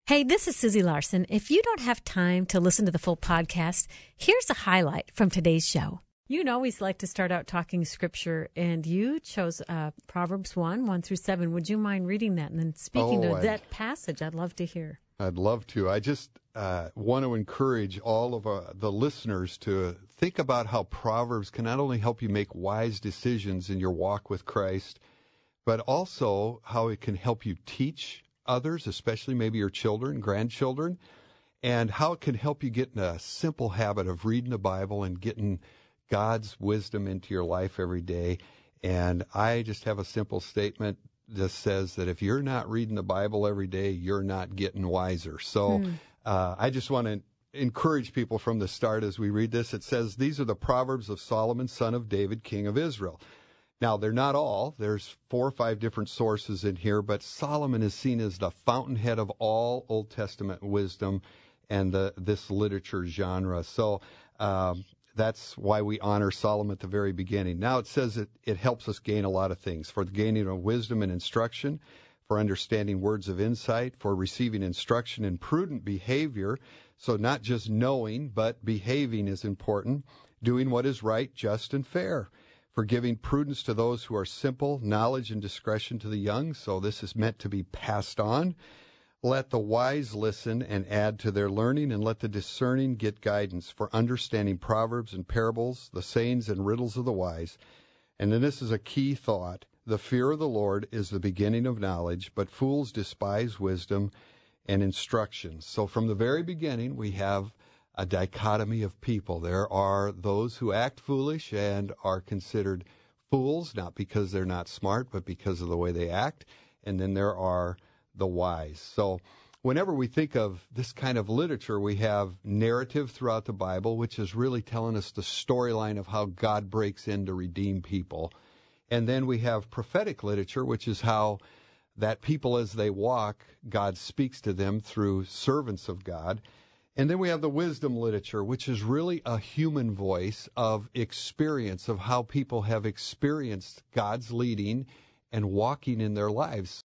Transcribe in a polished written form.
Hey, this is Susie Larson. If you don't have time to listen to the full podcast, here's a highlight from today's show. You know, we like to start out talking scripture, and you chose Proverbs 1 through 7. Would you mind reading that? And then speaking to that passage, I'd love to hear. I'd love to. I just want to encourage all of the listeners to think about how Proverbs can not only help you make wise decisions in your walk with Christ, but also how it can help you teach others, especially maybe your children, grandchildren, and how it can help you get in a simple habit of reading the Bible and getting God's wisdom into your life every day. And I just have a simple statement that says that if you're not reading the Bible every day, you're not getting wiser. So I just want to encourage people from the start as we read this. It says, these are the Proverbs of Solomon, son of David, king of Israel. Now, they're not all. There's 4 or 5 different sources in here, but Solomon is seen as the fountainhead of all Old Testament wisdom and this literature genre. So that's why we honor Solomon at the very beginning. Now, it says it helps us gain a lot of things, for the gaining of wisdom and instruction, for understanding words of insight, for receiving instruction in prudent behavior. So not just knowing, but behaving is important, doing what is right, just, and fair, for giving prudence to those who are simple, knowledge and discretion to the young. So this is meant to be passed on. Let the wise listen and add to their learning, and let the discerning get guidance for understanding proverbs and parables, the sayings and riddles of the wise. And then this is a key thought. The fear of the Lord is the beginning of knowledge, but fools despise wisdom and instruction. So from the very beginning, we have a dichotomy of people. There are those who act foolish and are considered fools, not because they're not smart, but because of the way they act. And then there are the wise. So whenever we think of this kind of literature, we have narrative throughout the Bible, which is really telling us the storyline of how God breaks in to redeem people. And then we have prophetic literature, which is how that people as they walk, God speaks to them through servants of God. And then we have the wisdom literature, which is really a human voice of experience of how people have experienced God's leading and walking in their lives.